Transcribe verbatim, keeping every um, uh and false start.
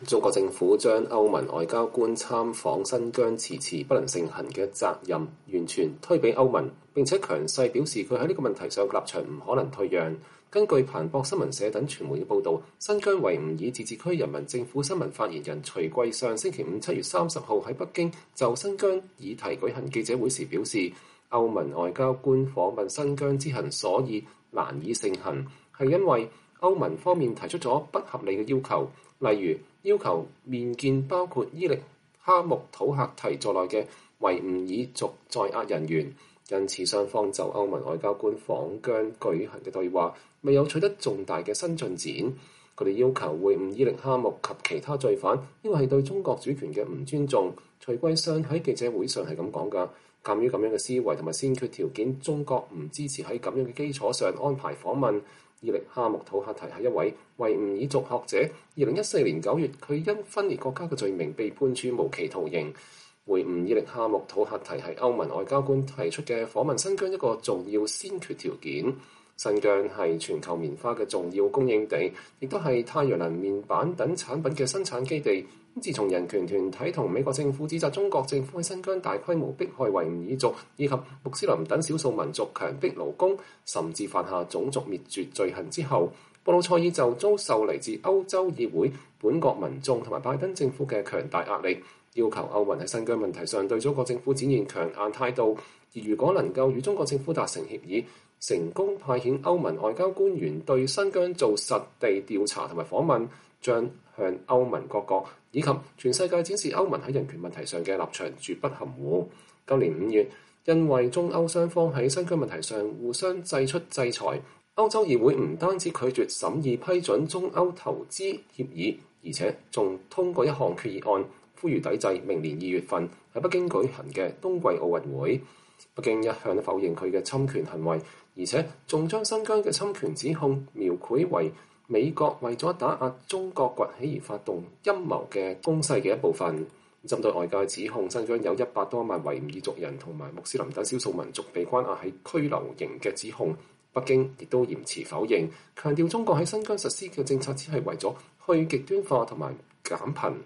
中國政府將歐盟外交官參訪新疆遲遲不能成行嘅責任完全推俾歐盟，並且強勢表示佢喺呢個問題上嘅立場唔可能退讓。根據彭博新聞社等傳媒嘅報導，新疆維吾爾自治區人民政府新聞發言人徐貴上星期五七月三十號喺北京就新疆議題舉行記者會時表示，歐盟外交官訪問新疆之行所以難以成行，係因為歐盟方面提出咗不合理嘅要求，例如要求面見包括伊力哈木土赫提在內嘅維吾爾族在押人員，因此雙方就歐盟外交官訪疆舉行嘅對話未有取得重大嘅新進展。佢哋要求會晤伊力哈木及其他罪犯，呢個係對中國主權嘅唔尊重。徐貴相喺記者會上係咁講㗎。鑑於咁樣嘅思維同埋先決條件，中國唔支持喺咁樣嘅基礎上安排訪問。伊力哈木土赫提係一位維吾爾族學者。二零一四年九月，佢因分裂國家嘅罪名被判處無期徒刑。會晤伊力哈木土赫提係歐盟外交官提出嘅訪問新疆一個重要先決條件。新疆係全球棉花嘅重要供應地，亦都係太陽能面板等產品嘅生產基地。自從人權團體同美國政府指責中國政府喺新疆大規模迫害維吾爾族以及穆斯林等少數民族，強迫勞工，甚至犯下種族滅絕罪行之後，布魯塞爾就遭受嚟自歐洲議會、本國民眾同埋拜登政府嘅強大壓力，要求歐盟喺新疆問題上對中國政府展現強硬態度。而如果能夠與中國政府達成協議，成功派遣歐盟外交官員對新疆做實地調查同埋訪問，將向歐盟各國以及全世界展示歐盟喺人權問題上嘅立場絕不含糊。今年五月，因為中歐雙方喺新疆問題上互相祭出制裁，歐洲議會唔單止拒絕審議批准中歐投資協議，而且仲通過一項決議案，呼籲抵制明年二月份喺北京舉行嘅冬季奧運會。北京一向都否認佢嘅侵權行為，而且仲將新疆嘅侵權指控描繪為美國為咗打壓中國崛起而發動陰謀嘅攻勢嘅一部分。針對外界指控新疆有一百多萬維吾爾族人同埋穆斯林等少數民族被關押喺拘留營嘅指控，北京亦都嚴詞否認，強調中國喺新疆實施嘅政策只係為咗去極端化同埋減貧。